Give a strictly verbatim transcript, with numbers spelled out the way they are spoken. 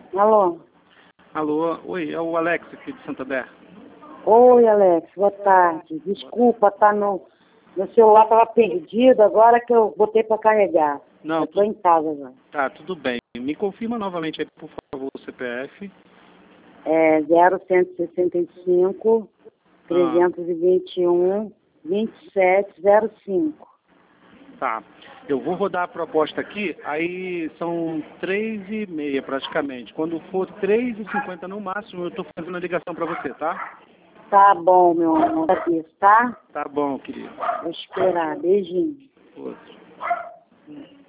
Alô? Alô, oi, é o Alex aqui de Santander. Oi, Alex, boa tarde. Desculpa, tá no... Meu celular estava perdido, agora que eu botei para carregar. Não, eu tô em casa já. Tá, tudo bem. Me confirma novamente aí, por favor, o C P F. É zero cento e sessenta e cinco, trezentos e vinte e um, vinte e sete zero cinco. Tá. Eu vou rodar a proposta aqui, aí são três e meia praticamente. Quando for três e cinquenta no máximo, eu estou fazendo a ligação para você, tá? Tá bom, meu amor, tá? Tá bom, querido. Vou esperar. Beijinho. Outro.